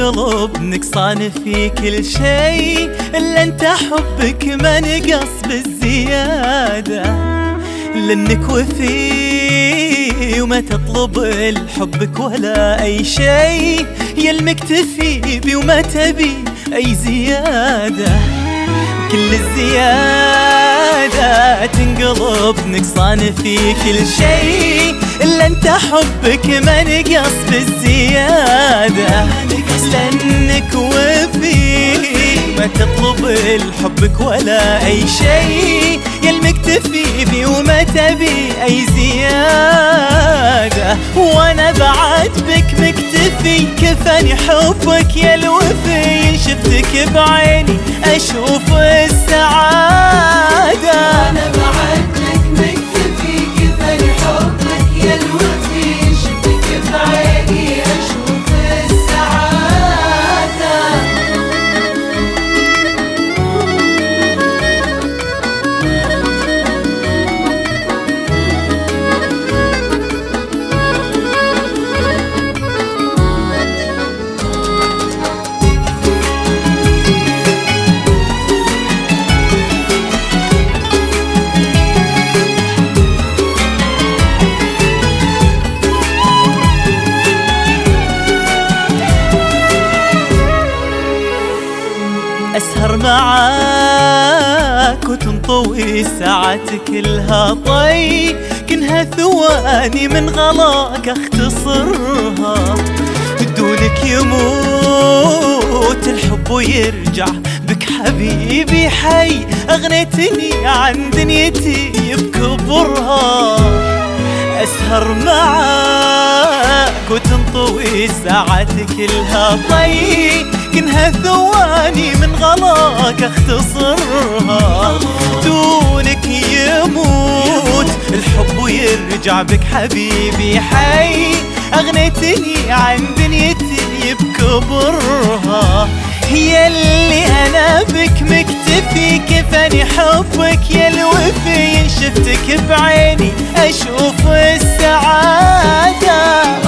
تنقلب نقصان في كل شيء، إلا انت حبك ما نقص بالزيادة، لأنك وفي وما تطلب لحبك ولا أي شيء، يا المكتفي بي وما تبي أي زيادة. كل الزيادة تنقلب نقصان في كل شيء، إلا انت حبك ما نقص بالزيادة، لأنك وفي ما تطلب لحبك ولا أي شيء، يا المكتفي بي وما تبي أي زيادة. وأنا بعد بك مكتفي، كفاني حبك يا الوفي، شفتك بعيني أشوف السعادة. أنا بعد بك مكتفي، كفاني حبك يا الوفي، شفتك بعيني أشوف السعادة. أسهر معاك وتنطوي ساعات كلها طي، كنها ثواني من غلاك اختصرها، دونك يموت الحب ويرجع بك حبيبي حي، أغنيتني عن دنيتي بكبرها. أسهر معاك وتنطوي ساعات كلها طي، كنها ثواني من غلاك اختصرها، دونك يموت الحب ويرجع بك حبيبي حي، أغنيتني عن دنيتي بكبرها. هي اللي أنا بك مكتفي، كفاني حبك يا الوفي، شفتك بعيني أشوف السعادة.